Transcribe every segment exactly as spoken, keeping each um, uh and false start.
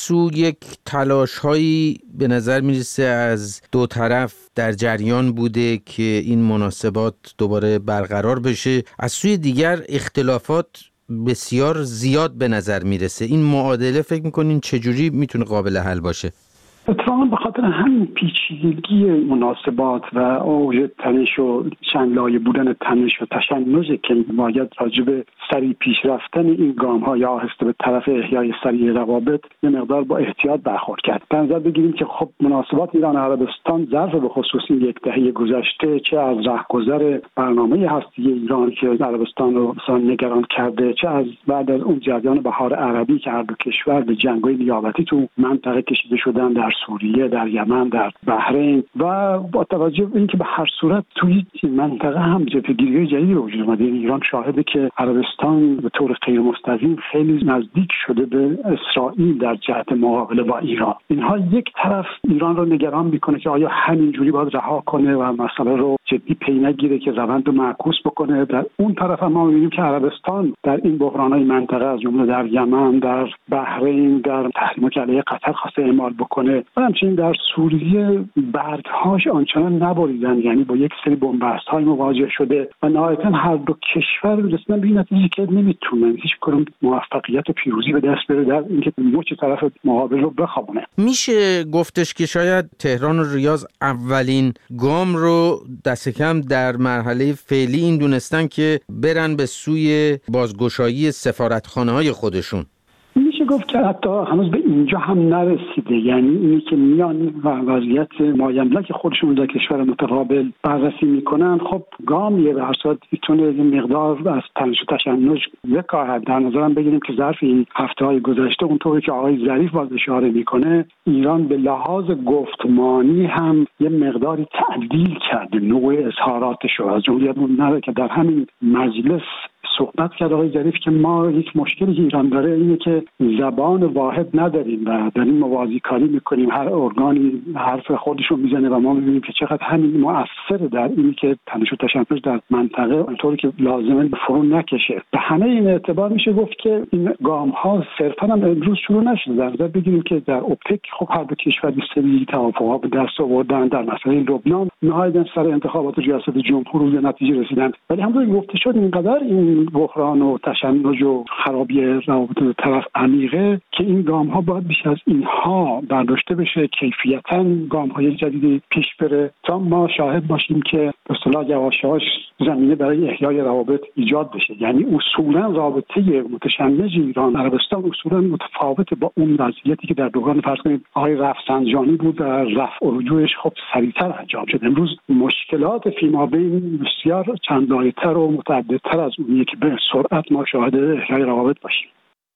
سو یک تلاش‌هایی به نظر میرسه از دو طرف در جریان بوده که این مناسبات دوباره برقرار بشه. از سوی دیگر اختلافات بسیار زیاد به نظر میرسه. این معادله فکر میکنین چجوری میتونه قابل حل باشه؟ اتفاقا به خاطر همین پیچیدگی مناسبات و اوج تنش و چند لایه بودن تنش و تشنج که باید راجب سریع پیش رفتن این گام ها یا آهسته به طرف احیای سریع روابط یه مقدار با احتیاط برخورد کرد. در نظر بگیریم که خب مناسبات ایران و عربستان ظرف به خصوص این یک دهه گذشته چه از رهگذر برنامه هستی ایران که عربستان رو نگران کرده، چه از بعد از اون جریان بهار عربی که هر دو کشور به جنگ‌های نیابتی تو منطقه کشیده شدن، در سوریه، در یمن، در بحرین، و با توجه به اینکه به هر صورت توی این منطقه هم جبهه‌گیری جدیدی به وجود اومده. ایران شاهده که عربستان به طور غیر مستقیم خیلی نزدیک شده به اسرائیل در جهت مقابله با ایران. اینها یک طرف ایران رو نگران میکنه که آیا همینجوری باید رها کنه و مسئله رو جدی پی نگیره که روند رو معکوس بکنه. در اون طرف هم ما می‌بینیم که عربستان در این بحران‌های منطقه از جمله در یمن، در بحرین، در تحریم‌ها که علیه قطر خواسته اعمال بکنه و همچنین در سوریه برگ‌هاش آنچنان نبریدن، یعنی با یک سری بن‌بست‌های مواجه شده و نهایتاً هر دو کشور رسیدن به این نتیجه که نمیتونن هیچ کدوم موفقیت و پیروزی به دست بره در اینکه مچ طرف مقابل رو بخوابونه. میشه گفتش که شاید تهران و ریاض اولین گام رو دست کم در مرحله فعلی این دونستن که برن به سوی بازگشایی سفارتخانه‌های خودشون. میشه گفت که حتی هنوز به اینجا هم نرسیده، یعنی اینی که میان و وضعیت مایملک خودشون در کشور متقابل بررسی میکنن، خب گامیه به هر صورت میتونه این مقدار از تنش و تشنج بکاهد. در نظرم بگیریم که ظرف این هفته‌های گذشته اونطوری که آقای ظریف باز اشاره میکنه، ایران به لحاظ گفتمانی هم یه مقداری تعدیل کرده نوع اظهاراتش رو. از جمله نره که در همین مجلس صحبت کرد آقای ظریف که ما یک مشکلی که ایران داره اینه که زبان واحد نداریم و داریم موازی کاری میکنیم، هر ارگانی حرف خودش رو میزنه و ما میبینیم که چقدر همین مؤثره در اینی که تنش و تشنج در منطقه اونطوری که لازمه به فرو نکشه. به همه این اعتبار میشه گفت که این گام ها صرفا هم امروز شروع نشده. در نظر بگیریم که در اوپک خب هر دو کشور به سری توافقات به دست آوردن. در مسئله لبنان نهایتاً سر انتخابات ریاست جمهور به نتیجه رسیدن، ولی همونطور که گفته شد اینقدر این بحران و تشنج و خرابی روابط دو طرف عمیقه که این گام ها باید بیش از اینها برداشته بشه، کیفیتاً گام های جدیدی پیش بره تا ما شاهد باشیم که به اصطلاح یواش یواش زمینه برای احیای روابط ایجاد بشه. یعنی اصولاً رابطه متشنج ایران عربستان اصولاً متفاوت با اون وضعیتی که در دوران فرض کنید آقای رفسنجانی بود و رفع و رجوعش خب سریعتر انجام شد. امروز مشکلات فیمابین بسیار چند لایه‌تر و متعددتر از اونیه که به سرعت ما شاهد احیای روابط باشیم.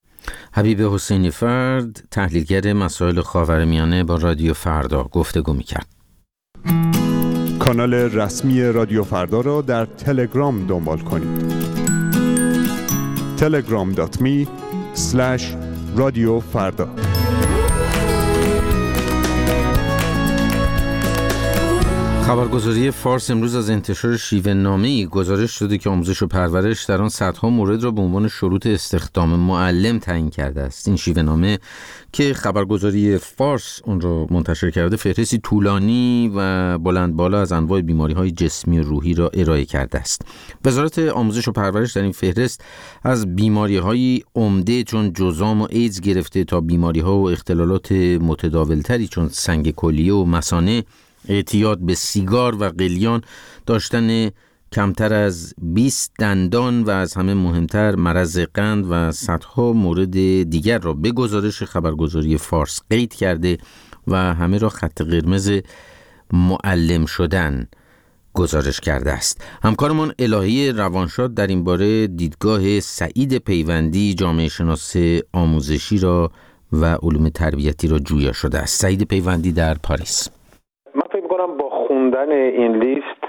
حبیب حسینی فرد، تحلیلگر مسائل خاورمیانه، با رادیو فردا گفتگو می‌کرد. کانال رسمی رادیو فردا را در تلگرام دنبال کنید. تلگرام دات می اسلش رادیو فردا. خبرگزاری فارس امروز از انتشار شیوه نامه‌ای گزارش داده که آموزش و پرورش در آن صدها مورد را به عنوان شروط استخدام معلم تعیین کرده است. این شیوه نامه که خبرگزاری فارس اون را منتشر کرده، فهرستی طولانی و بلند بالا از انواع بیماری‌های جسمی و روحی را ارائه کرده است. وزارت آموزش و پرورش در این فهرست از بیماری‌های عمده چون جذام و ایدز گرفته تا بیماری‌ها و اختلالات متداولتری چون سنگ کلیه و مثانه، اعتیاد به سیگار و قلیان، داشتن کمتر از بیست دندان و از همه مهمتر مرض قند و صدها مورد دیگر را به گزارش خبرگزاری فارس قید کرده و همه را خط قرمز معلم شدن گزارش کرده است. همکارمان الهی روانشاد در این باره دیدگاه سعید پیوندی، جامعه شناس آموزشی را و علوم تربیتی را جویا شده است. سعید پیوندی در پاریس. من فکر می‌کنم با خوندن این لیست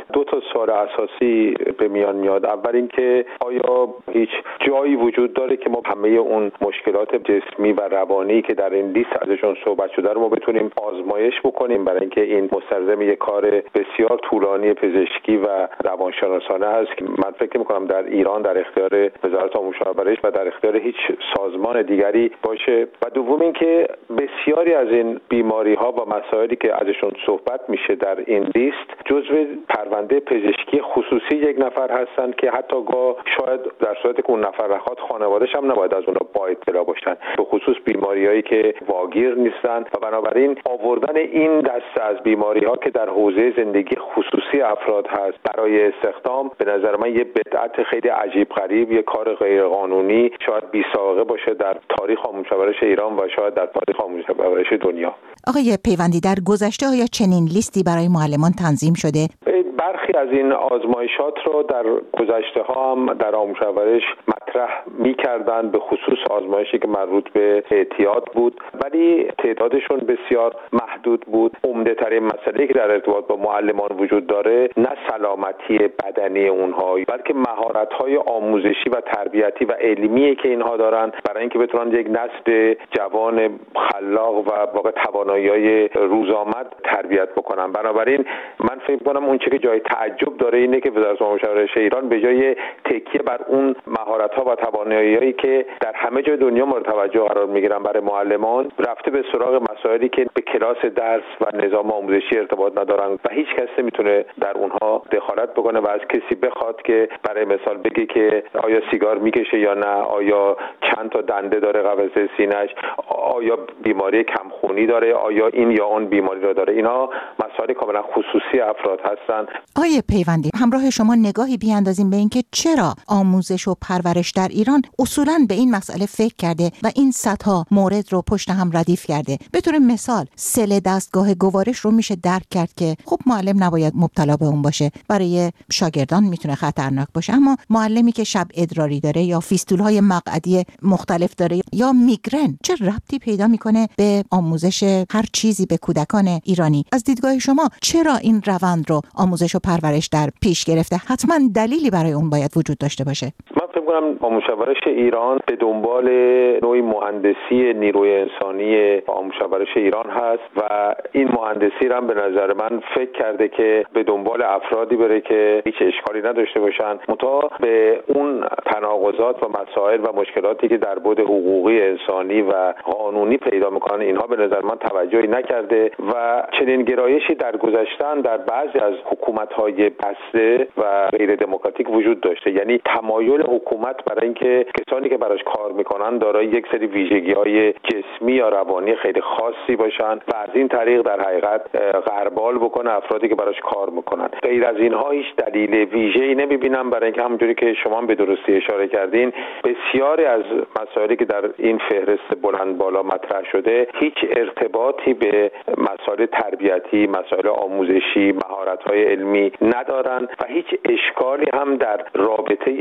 دو تا سوال اساسی به میان میاد. اول اینکه آیا هیچ جایی وجود داره که ما همه اون مشکلات جسمی و روانی که در این لیست ازشون صحبت شده رو ما بتونیم آزمایش بکنیم؟ برای اینکه این مستلزم یک کار بسیار طولانی پزشکی و روانشناسانه هست که من فکر می‌کنم در ایران در اختیار وزارت آموزش و پرورش و در اختیار هیچ سازمان دیگری باشه. و دوم اینکه بسیاری از این بیماری‌ها و مسائلی که ازشون صحبت میشه در این لیست جزو پرونده پزشکی خصوصی یک نفر هستند که حتی گاه شاید در صورتی که اون نفر نخواد خانواده‌اش هم نباید از اونها با اطلاع باشن، به خصوص بیماری‌هایی که واگیر نیستن. و بنابراین آوردن این دسته از بیماری‌ها که در حوزه زندگی خصوصی افراد هست برای استخدام به نظر من یه بدعت خیلی عجیب غریب، یه کار غیر قانونی، شاید بی سابقه باشه در تاریخ آموزش و پرورش ایران و شاید در تاریخ آموزش و پرورش دنیا. آقای پیوندی، در گذشته آیا چنین لیستی برای معلمان تنظیم شده؟ برخی از این آزمایشات رو در گذشته ها هم در آموزش و پرورش مطرح می‌کردند، به خصوص آزمایشی که مربوط به اعتیاد بود، ولی تعدادشون بسیار محدود بود. عمده‌ترین مسئله‌ای که در ارتباط با معلمان وجود داره نه سلامتی بدنی اونها، بلکه مهارت‌های آموزشی و تربیتی و علمیه که اینها دارن برای اینکه بتونن یک نسل جوان خلاق و واقع توانایی‌های روزآمد تربیت بکنن. بنابراین من فکر می‌کنم اون چیزی که جای تعجب داره اینه که وزارت آموزش و پرورش ایران به جای تکیه بر اون مهارت‌ها و توانایی‌هایی که در همه جای دنیا مورد توجه قرار می‌گیرن برای معلمان، رفته به سراغ مسائلی که به کلاس درس و نظام آموزشی ارتباط ندارن و هیچ کس نمیتونه در اونها دخالت بکنه و از کسی بخواد که برای مثال بگه که آیا سیگار میکشه یا نه، آیا چند تا دنده داره قفسه سینه‌اش، آیا بیماری کمخونی داره، آیا این یا اون بیماری رو داره. اینا مسائل کاملا خصوصی افراد هستن. آیه پیوندی، همراه شما نگاهی بیاندازیم به اینکه چرا آموزش و پرورش در ایران اصولاً به این مسئله فکر کرده و این صدها مورد رو پشت هم ردیف کرده. به طور مثال سل دستگاه گوارش رو میشه درک کرد که خب معلم نباید مبتلا به اون باشه، برای شاگردان میتونه خطرناک باشه، اما معلمی که شب ادراری داره یا فیستولهای مقعدی مختلف داره یا میگرن چه ربطی پیدا میکنه به آموزش هر چیزی به کودکان ایرانی؟ از دیدگاه شما چرا این روند رو آموزش و پرورش در پیش گرفته؟ حتما دلیلی برای اون باید وجود داشته باشه. من فکر کنم آموزش و پرورش ایران به دنبال نوعی مهندسی نیروی انسانی آموزش و پرورش ایران هست و این مهندسی رو هم به نظر من فکر کرده که به دنبال افرادی بره که هیچ اشکالی نداشته باشن، منتها به اون تناقضات و مسائل و مشکلاتی که در بعد حقوقی انسانی و قانونی پیدا میکنن اینها به نظر من توجهی نکرده و چنین گرایشی در گذشتن در بعضی از حکومت‌های بسته و غیر دموکراتیک وجود داشته. یعنی تمایل حکومت برای اینکه کسانی که براش کار میکنن دارای یک سری ویژگی‌های جسمی یا روانی خیلی خاصی باشن و از این طریق در حقیقت غربال بکنه افرادی که براش کار میکنن. غیر از اینها هیچ دلیل ویژه‌ای نمیبینم، برای اینکه همونجوری که شما به درستی اشاره کردین بسیاری از مسائلی که در این فهرست بلند بالا مطرح شده هیچ ارتباطی به مسائل تربیتی، مسائل آموزشی، مهارت‌های علمی ندارن و هیچ اشکالی هم در رابطه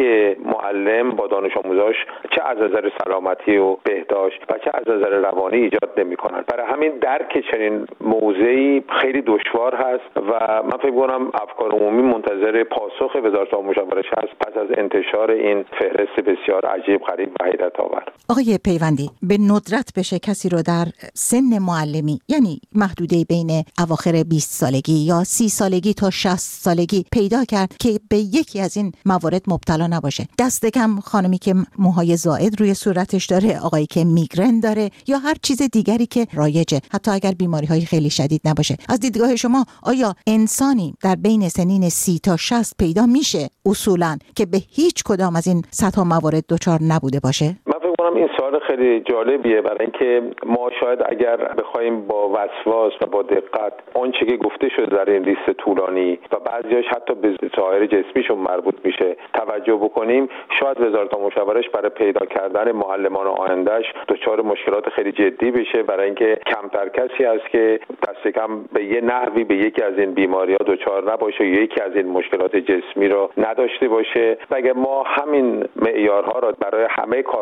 معلم با دانش آموزاش چه از نظر سلامتی و بهداشت و چه از نظر روانی ایجاد نمی‌کنن. برای همین درک چنین موضعی خیلی دشوار هست و من فکر می‌کنم افکار عمومی منتظر پاسخ وزارت آموزش و پرورش هست پس از انتشار این فهرست بسیار عجیب غریب و حیرت آور. آقای پیوندی، به ندرت بشه کسی رو در سن معلمی، یعنی محدوده بین اواخر بیست سالگی یا سی سالگی تا شصت سالگی پیدا کرد که به یکی از این موارد مبتلا نباشه. دست کم خانمی که موهای زائد روی صورتش داره، آقایی که میگرن داره یا هر چیز دیگری که رایجه، حتی اگر بیماری‌های خیلی شدید نباشه. از دیدگاه شما آیا انسانی در بین سنین سی تا شصت پیدا میشه اصولاً که به هیچ کدام از این صدها موارد دچار نبوده باشه؟ من فکر کنم این سوال خیلی جالبیه، برای اینکه ما شاید اگر بخوایم با وسواس و با دقت اون چیزی که گفته شده در این لیست طولانی و بعضیاش حتی به ظاهر جسمیشون مربوط میشه توجه بکنیم، شاید وزارت آموزش و پرورش برای پیدا کردن معلمان آیندهش دچار مشکلات خیلی جدی بشه، برای اینکه کمتر کسی هست که دست کم به یه نحوی به یکی از این بیماری‌ها دچار نباشه یا یکی از این مشکلات جسمی رو نداشته باشه. و اگر ما همین معیارها رو برای همه کارهای دیگه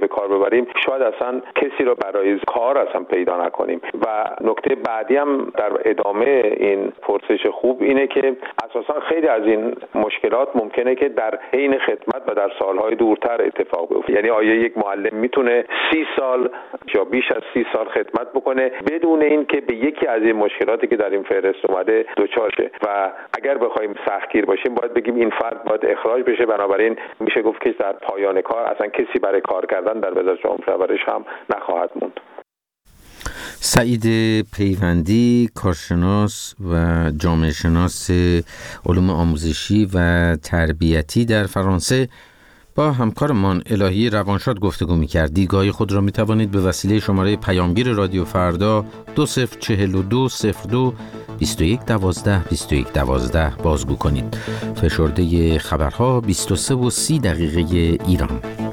به کار ببریم شاید اصلا کسی رو برای کار اصلا پیدا نکنیم. و نکته بعدی هم در ادامه این پرسش خوب اینه که اساسا خیلی از این مشکلات ممکنه که در حین خدمت و در سالهای دورتر اتفاق بیفته. یعنی آیا یک معلم میتونه سی سال یا بیش از سی سال خدمت بکنه بدون اینکه به یکی از این مشکلاتی که در این فهرست اومده دچار شه؟ و اگر بخوایم سختگیر باشیم باید بگیم این فرد باید اخراج بشه. بنابراین میشه گفت که در پایان کار اصلا کسی برای کار کردن در وزارت علوم پرورش هم نخواهد موند. سعید پیوندی، کارشناس و جامعه شناس علوم آموزشی و تربیتی در فرانسه، با همکارمان الهی روانشاد گفتگو می‌کرد. دیدگاه خود را می‌توانید به وسیله شماره پیامگیر رادیو فردا دو صفر چهل و دو صفر دو بیست و یک دوازده بیست و یک دوازده بازگو کنید. فشرده خبرها بیست و سه و سی دقیقه ایران.